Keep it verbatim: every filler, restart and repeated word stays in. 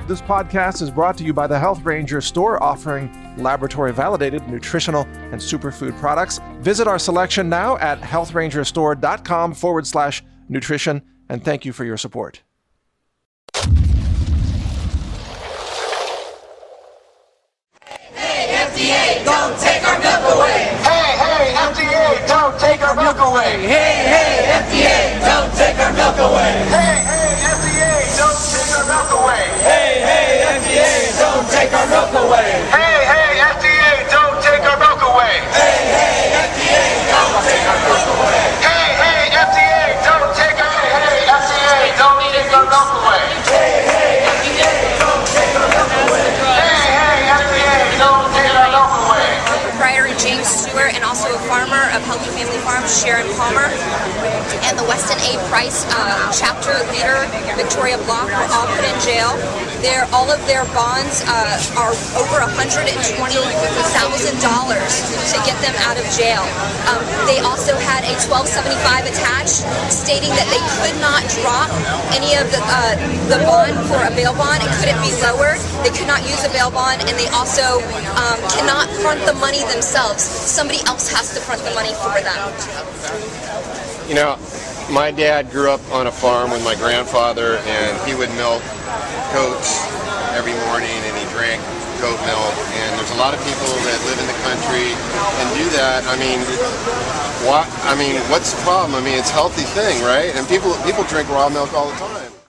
This podcast is brought to you by the Health Ranger store, offering laboratory-validated nutritional and superfood products. Visit our selection now at healthrangerstore.com forward slash nutrition, and thank you for your support. Hey, F D A, don't take our milk away! Hey, hey, F D A, don't take our milk away! Hey, hey, F D A, don't take our milk away! Hey, hey, F D A, don't take our milk away! Hey, hey, F D A, don't take our milk away! Hey, hey, F D A, don't take our milk away! Hey, hey, F D A, don't take our milk away! Hey, hey, F D A, don't take our hey, F D A, don't take our milk away! Hey, hey, F D A, don't take our milk away! Hey, hey, F D A, don't take our milk away! Proprietor James Stewart, and also a farmer of Healthy Family Farms, Sharon Palmer, and the Weston A. Price uh, chapter leader, Victoria Block, were all put in jail. Their, all of their bonds uh, are over one hundred twenty thousand dollars to get them out of jail. Um, they also had a twelve seventy-five attached, stating that they could not drop any of the, uh, the bond for a bail bond. It couldn't be lowered. They could not use a bail bond, and they also um, cannot front the money themselves. Somebody else has to front the money for them. You know, my dad grew up on a farm with my grandfather, and he would milk goats every morning, and he drank goat milk. And there's a lot of people that live in the country and do that. I mean, what? I mean, what's the problem? I mean, it's a healthy thing, right? And people people drink raw milk all the time.